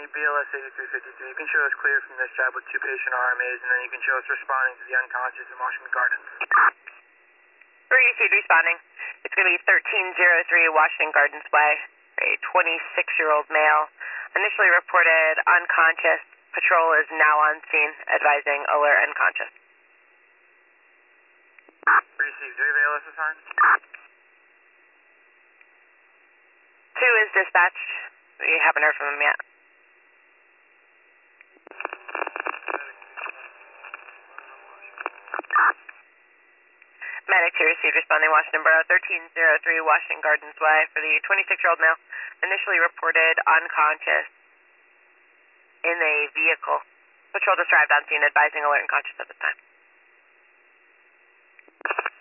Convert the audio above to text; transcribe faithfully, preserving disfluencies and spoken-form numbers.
County, B L S eighty-three fifty-three. You can show us clear from this job with two patient R M As, and then you can show us responding to the unconscious in Washington Gardens. three received responding. It's going to be thirteen oh three Washington Gardens Way, a twenty-six-year-old male. Initially reported unconscious. Patrol is now on scene, advising alert and conscious. Received. Do we have A L S assigned? Two is dispatched. We haven't heard from him yet. Medic two received responding Washington Borough, thirteen oh three Washington Gardens Way for the twenty-six-year-old male. Initially reported unconscious in a vehicle. Patrol just arrived on scene, advising alert and conscious at this time.